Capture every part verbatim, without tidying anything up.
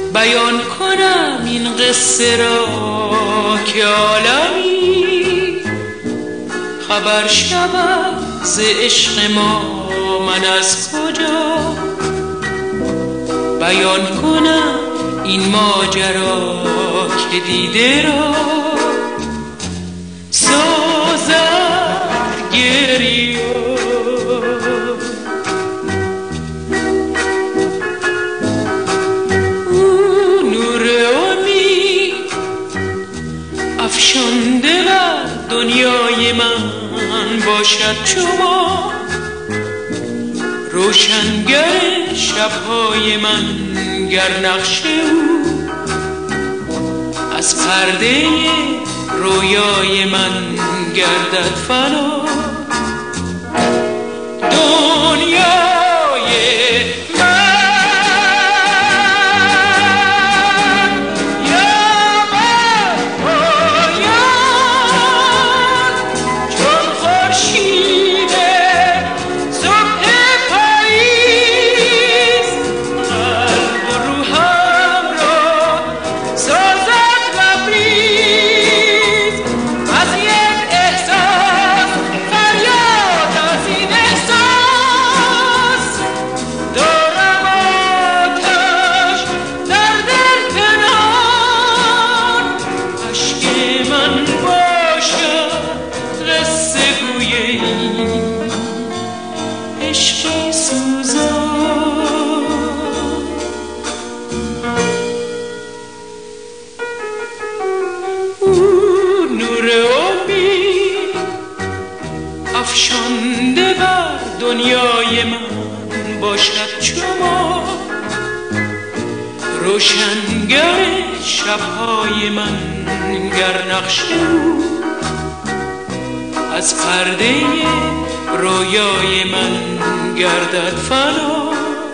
بیان کنم این قصه را که عالمی خبر شود ز عشق ما، من از کجا بیان کنم این ماجرا که دیده را سازد گریه. افشانده بر دنیای من باشد شما، روشنگر شبهای من گر نقش او از پرده رویای من گردد فنا. افشانده بر دنیای من باشد شما، روشنگر شبهای من گر نقش او از پرده رویای من گردد فنا.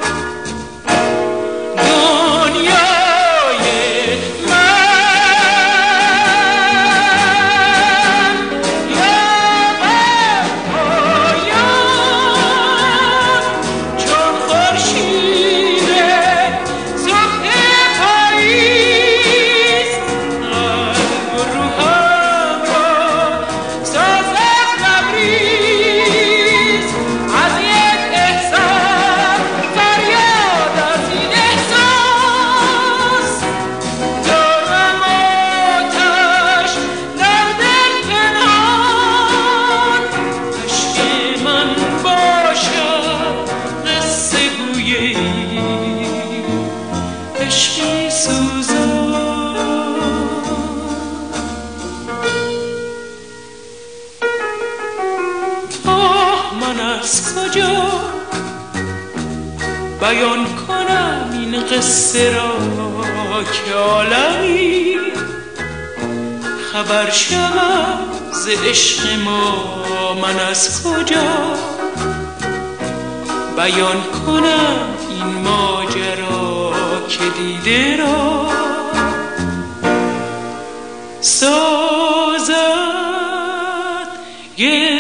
از کجا بیان کنم این قصه را که عالمی خبر شود ز عشق ما، من از کجا بیان کنم این ماجرا که دیده را سازد.